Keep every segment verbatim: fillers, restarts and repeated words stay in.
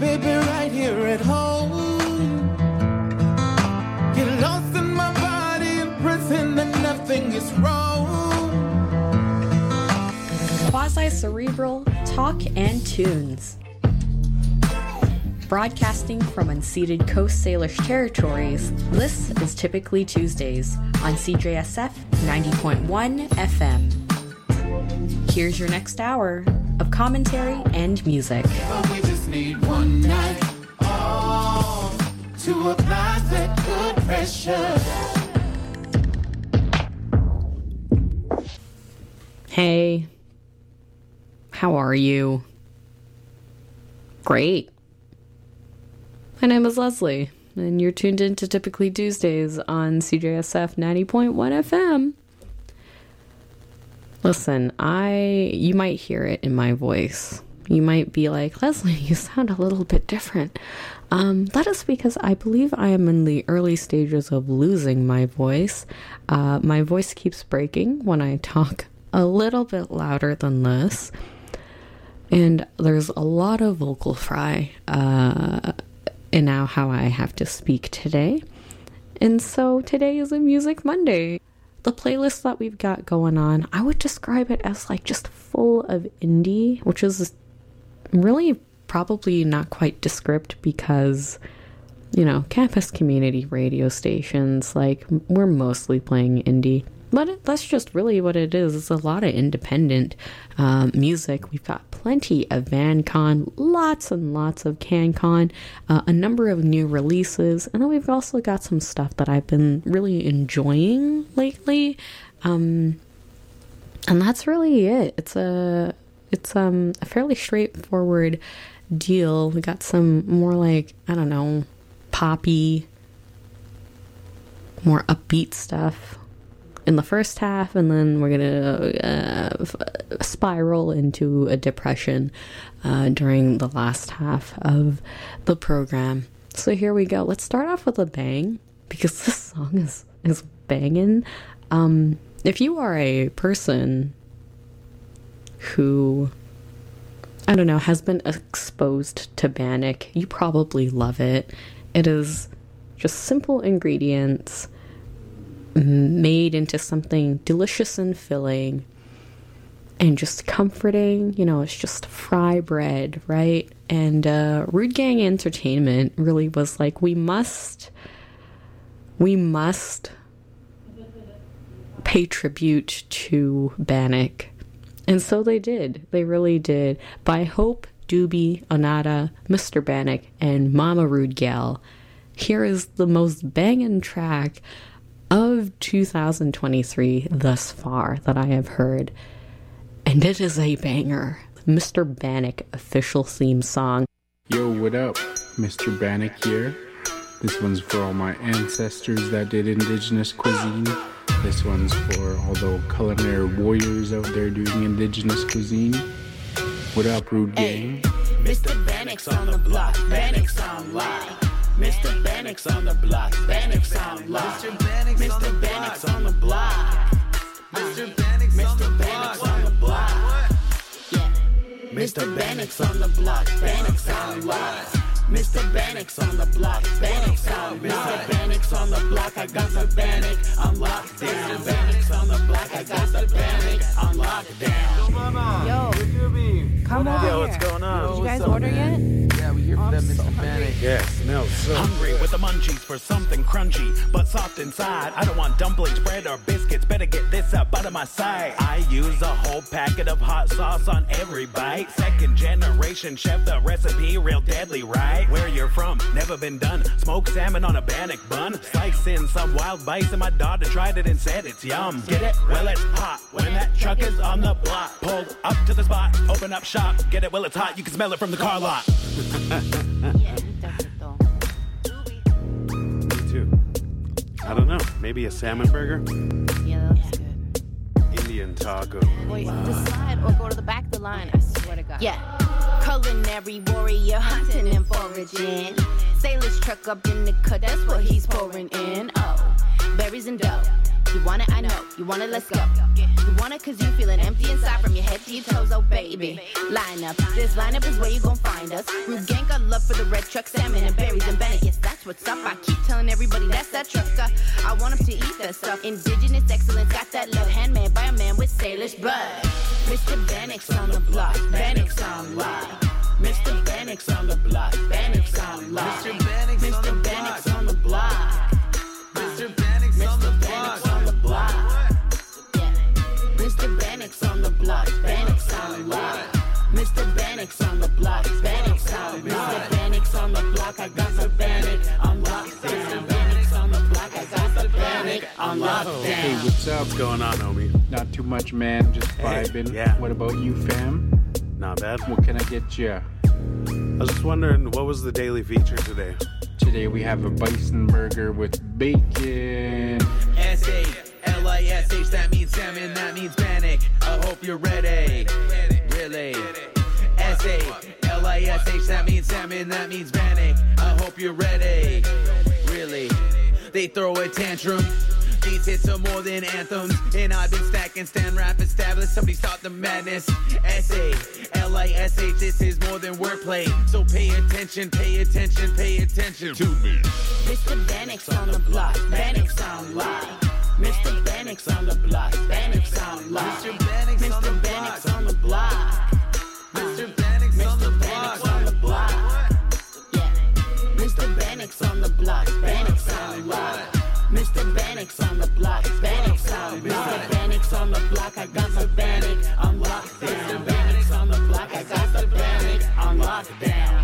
baby, right here at home. Get lost in my body and pretend that nothing is wrong. Quasi-cerebral talk and tunes. Broadcasting from unceded Coast Salish territories, this is Typically Tuesdays on C J S F ninety point one F M. Here's your next hour of commentary and music. But we just need one night off to apply that good pressure. Hey, how are you? Great. My name is Leslie, and you're tuned in to Typically Tuesdays on C J S F ninety point one F M. Listen, I, you might hear it in my voice. You might be like, Leslie, you sound a little bit different. Um, that is because I believe I am in the early stages of losing my voice. Uh, my voice keeps breaking when I talk a little bit louder than this. And there's a lot of vocal fry, uh, in now how I have to speak today. And so today is a Music Monday. The playlist that we've got going on, I would describe it as like just full of indie, which is really probably not quite descript because, you know, campus community radio stations, like we're mostly playing indie. But it, that's just really what it is. It's a lot of independent um, music. We've got plenty of VanCon, lots and lots of CanCon, uh, a number of new releases, and then we've also got some stuff that I've been really enjoying lately. Um, and that's really it. It's a it's um, a fairly straightforward deal. We got some more like, I don't know, poppy, more upbeat stuff in the first half, and then we're gonna uh, f- spiral into a depression uh, during the last half of the program. So here we go. Let's start off with a bang, because this song is is banging. Um, if you are a person who, I don't know, has been exposed to Bannock, you probably love it. It is just simple ingredients made into something delicious and filling and just comforting. You know, it's just fry bread, right? And uh, Rude Gang Entertainment really was like, we must, we must pay tribute to Bannock. And so they did. They really did. By Hope, Doobie, Onata, Mister Bannock, and Mama Rude Gal, here is the most banging track of two thousand twenty-three thus far that I have heard, and it is a banger. Mister Bannock official theme song. Yo, what up? Mister Bannock here. This one's for all my ancestors that did indigenous cuisine. This one's for all the culinary warriors out there doing indigenous cuisine. What up, Rude Gang? Hey, Mister Bannock's on the block, Bannock's on live. Mister Bannock's on the block, Bannock's on live. Mister Bannock's on the block. Mister Bannock's on the block. Yeah. Mister Bannock's on the block, Bannock's on live. Mister Bannock's on the block, Bannock's on live. Mister Bannock's on the block, I got the Bannock on lockdown. Mister Bannock's on the block, I got the Bannock on lockdown. Yo, come over Yo, here. what's going on? Did you guys order yet? Yeah, we here for Oh, that I'm Mister so Bannock. Yeah, smells so Hungry with the munchies for something crunchy, but soft inside. I don't want dumplings, bread, or biscuits. Better get this up out of my sight. I use a whole packet of hot sauce on every bite. Second generation chef, the recipe real deadly, right? Where you're from, never been done. Smoked salmon on a Bannock bun. Slice in some wild bison. My daughter tried it and said it's yum. Get it? Well, it's hot. When that truck is on the block, pull up to the spot, open up shop. Get it? Well, it's hot. You can smell it from the car lot. Me too. I don't know. Maybe a salmon burger? Yeah, that looks good. Indian taco. Wait, decide or go to the back of the line. I swear to God. Yeah, culinary warrior hunting and foraging. Sailor's truck up in the cut, that's what he's pouring in. Oh, berries and dough. You want it, I know. You want it, let's go. You want it cause you feeling empty inside from your head to your toes, oh baby. Line up, this lineup is where you gon' find us. Root gang got love for the red truck, salmon and berries and Bennett. Yes, that's what's up. I keep telling everybody that's that trucker. I want them to eat that stuff. Indigenous excellence, got that love, handmade by a man with Salish blood. Mister Bannock's on the block, Bannock's on live. Mister Bannock's on the block, Bannock's on live. Mister Bannock's on the block. Mister Bannock's on the block. on the block. Mister Bannock's on the block, Bannock's on live. Mister Bannock's on the block, Bannock's on live. Mister Bannock's on the block, I got the Bannock on lockdown. Mister Bannock's on the block, I got the Bannock on lockdown. Hey, what's up? What's going on, homie? Not too much, man. Just vibing. Hey, yeah. What about you, fam? Not bad. What can I get you? I was just wondering, what was the daily feature today? Today we have a bison burger with bacon. S A L I S H, that means salmon, that means Bannock. I hope you're ready. Really? S A L I S H, that means salmon, that means Bannock. I hope you're ready. Really? They throw a tantrum. These hits are more than anthems. And I've been stacking, stand rap established. Somebody stop the madness. S A L I S H, this is more than wordplay. So pay attention, pay attention, pay attention to me. Mister Bannock's on the block, Bannock's on live. Mister Bannock's on the block, Bannock's on live. Mister Bannock's on the block. Mister Bannock's on the block. on the block. Yeah. Mister Bannock's on the block, Bannock's on live. Mister Bannock's on the block, Bannock's on Mister Bannock's on the block, I got the Bannock on lockdown. Mister Bannock's on the block, I got the Bannock on lockdown.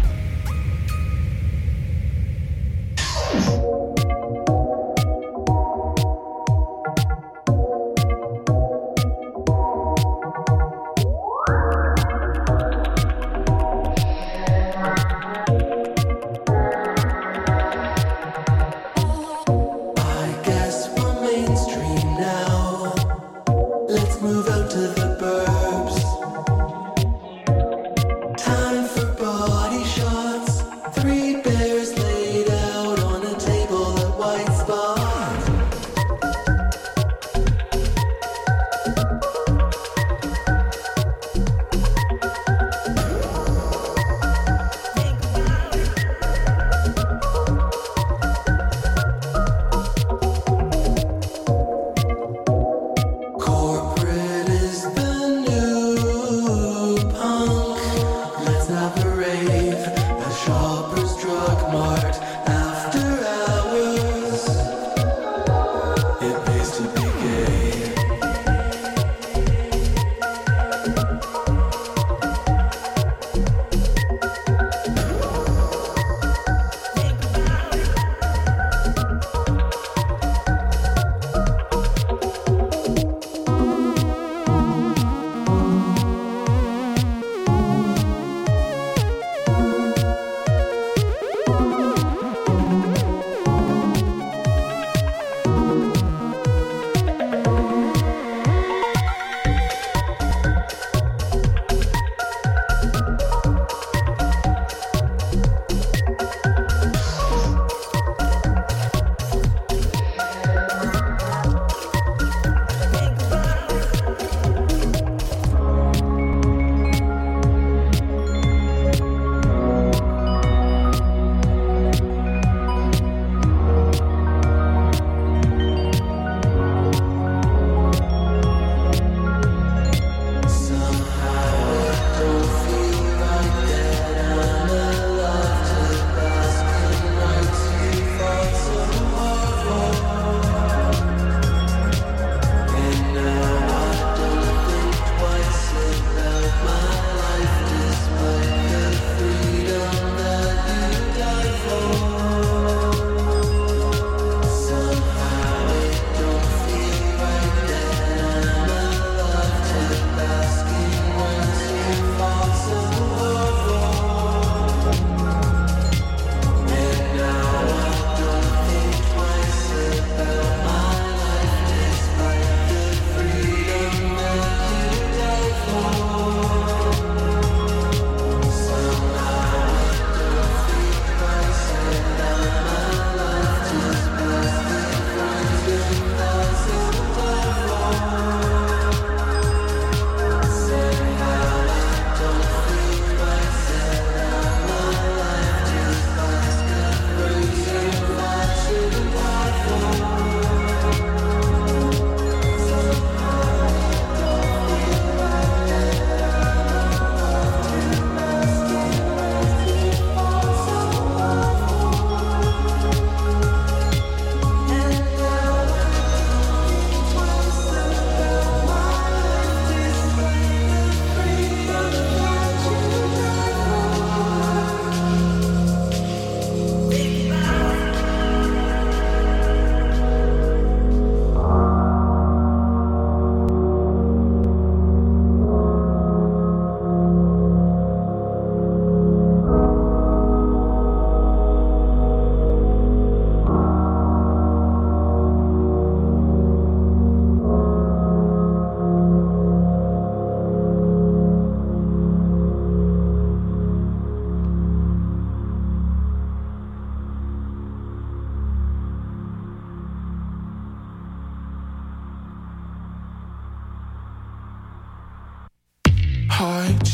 To the burbs. Time for body shots.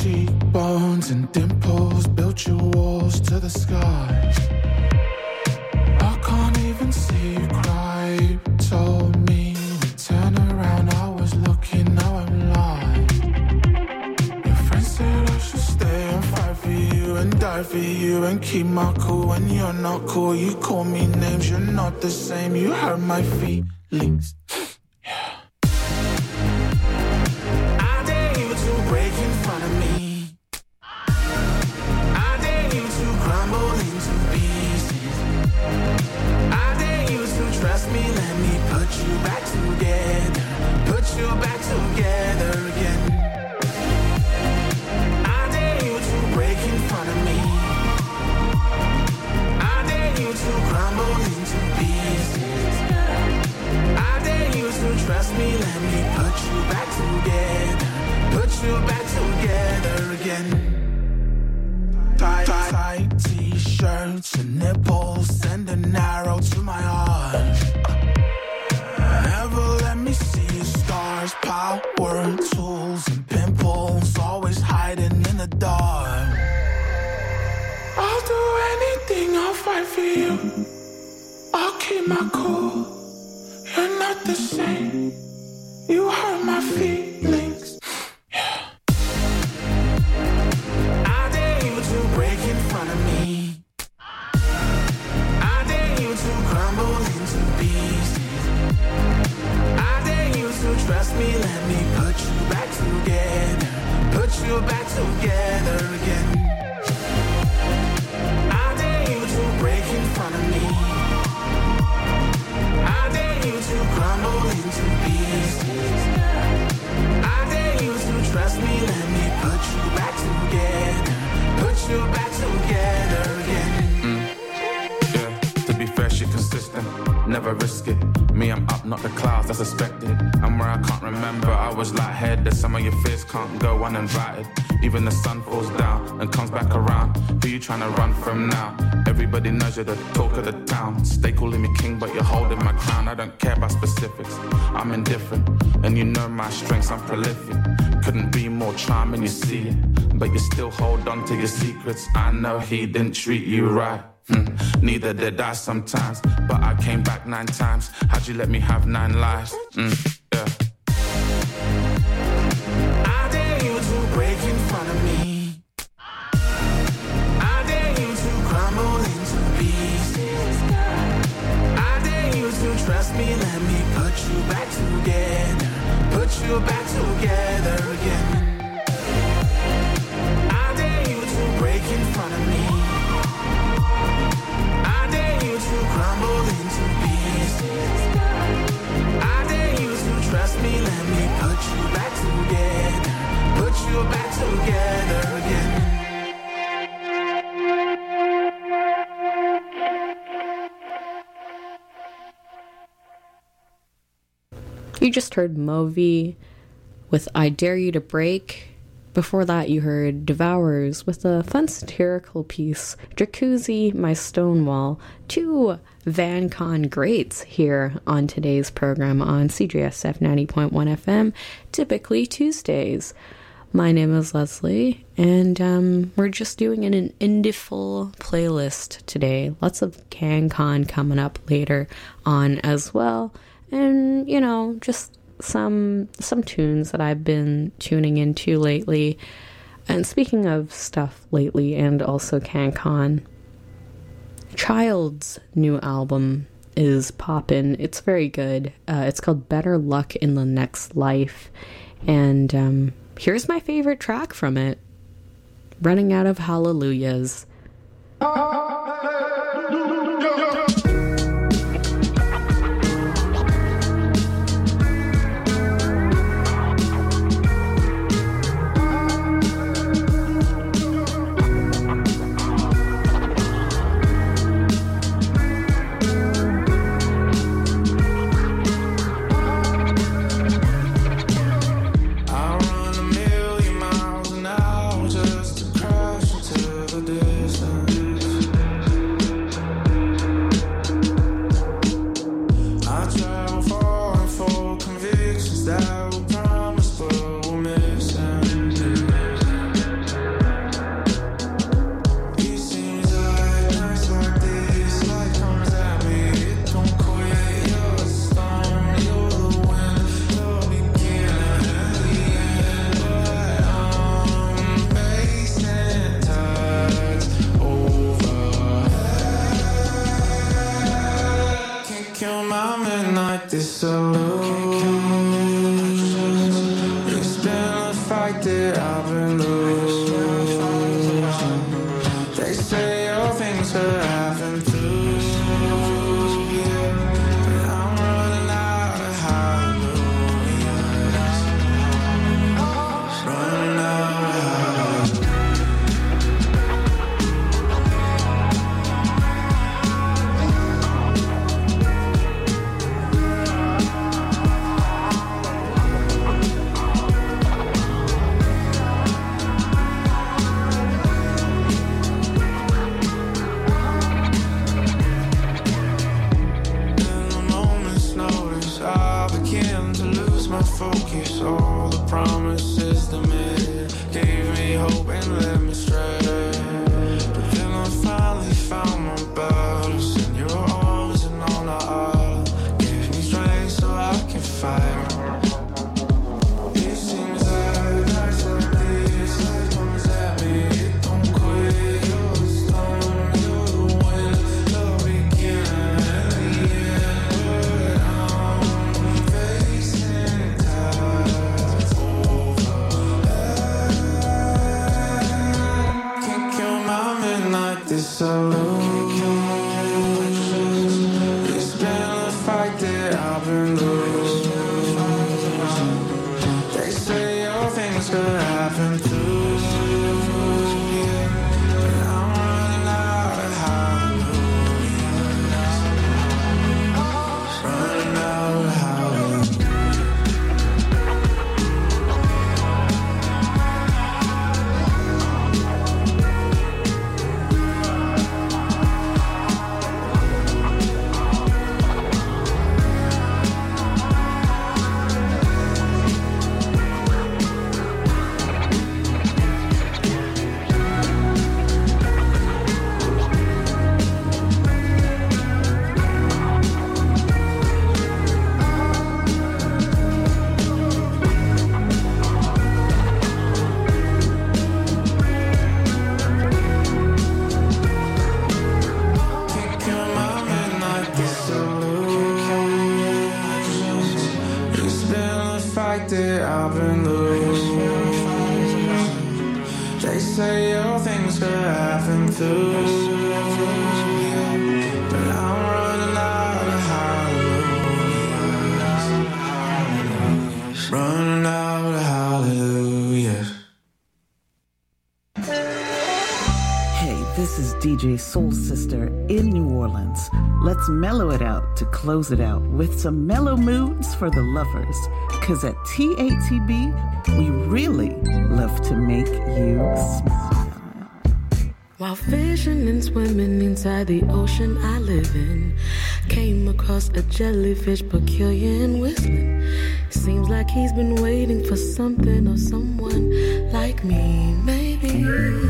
cheekbones and dimples built your walls to the sky. I can't even see you cry. You told me to turn around, I was looking, now I'm lying. Your friends said I should stay and fight for you and die for you and keep my cool. When you're not cool, you call me names, you're not the same. You hurt my feelings. And nipples send an arrow to my heart. Never let me see stars, power, tools, and pimples, always hiding in the dark. I'll do anything, I'll fight for you. I'll keep my cool. You're not the same. You hurt my feelings. Yeah. I dare you to break in front of me. Trust me, let me put you back together. Put you back together again. I dare you to break in front of me. I dare you to crumble into pieces. I dare you to trust me, let me put you back together. Put you back together again. Mm. Yeah, to be fair, she consistent. Never risk it. Me, I'm up, not the clouds, I suspected. I'm where I can't remember, I was lightheaded. Some of your fears can't go uninvited. Even the sun falls down and comes back around. Who you trying to run from now? Everybody knows you're the talk of the town. Stay calling me king, but you're holding my crown. I don't care about specifics, I'm indifferent. And you know my strengths, I'm prolific. Couldn't be more charming, you see it. But you still hold on to your secrets. I know he didn't treat you right. Mm, neither did I sometimes, but I came back nine times. How'd you let me have nine lives? Mm, yeah. I dare you to break in front of me. I dare you to crumble into pieces. I dare you to trust me, let me put you back together. Put you back together again. I dare you to break in front of me. Crumble into pieces. I dare you to trust me, let me put you back together. Put you back together again. You just heard Movi with I Dare You to Break. Before that, you heard Devourers with a fun satirical piece, Jacuzzi, My Stonewall, two VanCon greats here on today's program on C J S F ninety point one F M, typically Tuesdays. My name is Leslie, and um, we're just doing an Indiful playlist today. Lots of CanCon coming up later on as well, and, you know, just some some tunes that I've been tuning into lately. And speaking of stuff lately and also CanCon, Child's new album is poppin'. It's very good. Uh, it's called Better Luck in the Next Life, and um, here's my favorite track from it, Running Out of Hallelujahs. Just to crash into the distance. like this alone. It's been a fight that I've been losing. They say your things are having to. Focus, all the promises the man gave me hope and led me stray. But then I finally found my battles, and you were always an all I gave me strength so I can fight. It seems like nights like this, life comes at me, it don't quit. You're the storm, you're the wind, the beginning and the end. But I'm facing this alone. It's been a fight that I've been losing. They say your things could happen too. But I'm running out of hallelujah. Running out of hallelujah. That I've been losing. They say your things could happen too. But I'm running out of hallelujah. Running out of hallelujah. Hey, this is D J Soul Sister in New Orleans. Let's mellow it out to close it out with some mellow moods for the lovers. Cause at T A T B, we really love to make you smile. While fishing and swimming inside the ocean I live in, came across a jellyfish peculiar and whistling. Seems like he's been waiting for something or someone like me, maybe.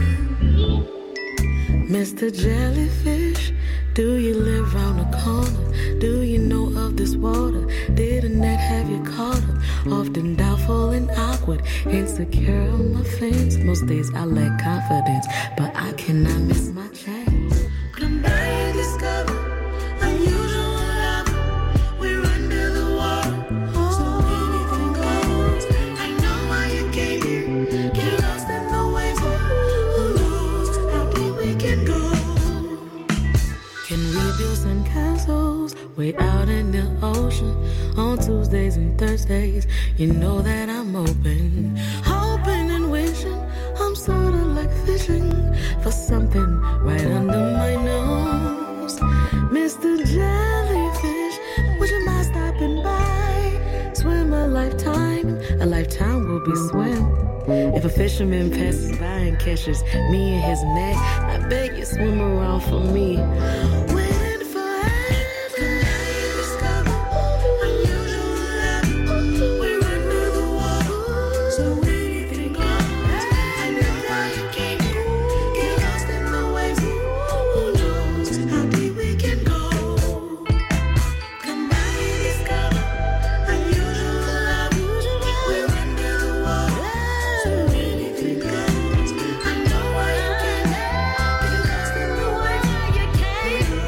Mister Jellyfish, do you live round the corner? Do you know of this water? Did a net have you caught up? Often doubtful and awkward, insecure on my fence. Most days I lack confidence, but I cannot miss my chance. Come by and discover unusual love. We're under the water, so anything goes. I know why you came here. Get lost in the waves. Who knows how deep we can go? Can we build sandcastles way out in the ocean on Tuesdays and Thursdays? You know that I'm open, hoping and wishing. I'm sort of like fishing for something right under my nose. Mister Jellyfish, would you mind stopping by? Swim a lifetime, a lifetime will be swim. If a fisherman passes by and catches me in his net, I beg you swim around for me. Waiting forever, discover unusual love. We're under the water, so anything goes. I know why you came here. Get lost in the waves. Who knows how deep we can go? Come by and discover unusual love. We're under the water. I know why you came. Get lost in the waves. You came.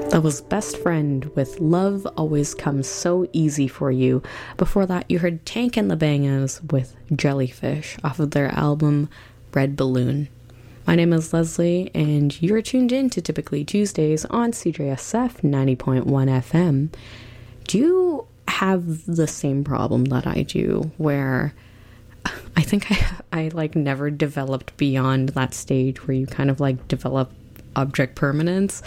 That was Best Friend with Love Always Comes So Easy For You. Before that, you heard Tank and the Bangas with Jellyfish off of their album Red Balloon. My name is Leslie, and you're tuned in to Typically Tuesdays on C J S F ninety point one F M. Do you have the same problem that I do, where I think I, I like never developed beyond that stage where you kind of like develop object permanence?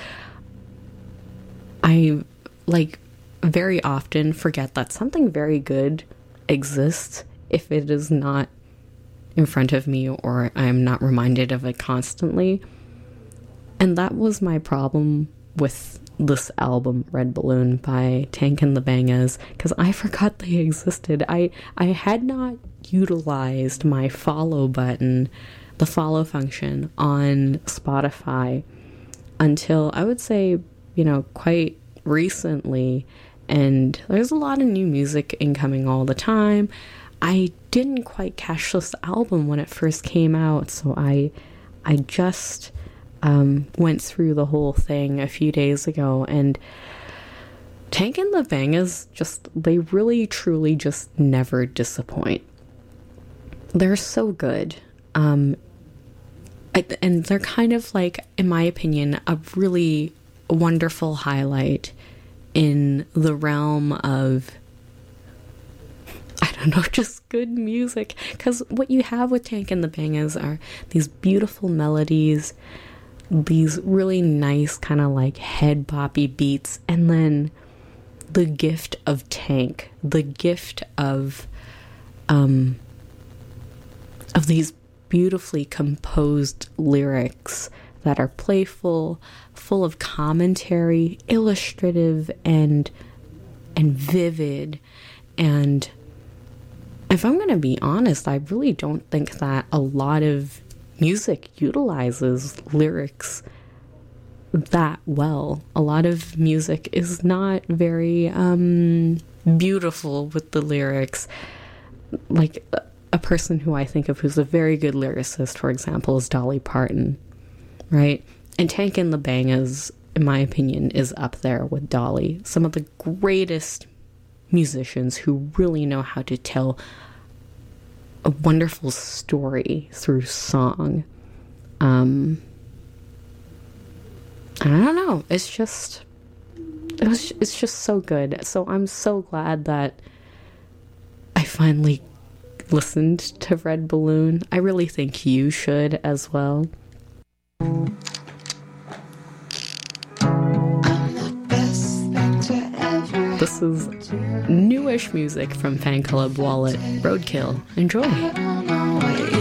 I, like, very often forget that something very good exists if it is not in front of me or I am not reminded of it constantly. And that was my problem with this album, Red Balloon by Tank and the Bangas, because I forgot they existed. I, I had not utilized my follow button, the follow function on Spotify until I would say, you know, quite recently, and there's a lot of new music incoming all the time. I didn't quite catch this album when it first came out, so I I just um, went through the whole thing a few days ago, and Tank and the Bangas just, they really truly just never disappoint. They're so good. Um, I, and they're kind of like, in my opinion, a really wonderful highlight in the realm of, I don't know, just good music. Because what you have with Tank and the Bangas are these beautiful melodies, these really nice kind of like head boppy beats, and then the gift of Tank, the gift of um of these beautifully composed lyrics that are playful, full of commentary, illustrative, and and vivid. And if I'm going to be honest, I really don't think that a lot of music utilizes lyrics that well. A lot of music is not very um, beautiful with the lyrics. Like, a person who I think of who's a very good lyricist, for example, is Dolly Parton, right? And Tank and the Bangas, in my opinion, is up there with Dolly. Some of the greatest musicians who really know how to tell a wonderful story through song. Um, and I don't know, it's just, it was, it's just so good. So I'm so glad that I finally listened to Red Balloon. I really think you should as well. This is newish music from Fan Club Wallet, Roadkill. Enjoy.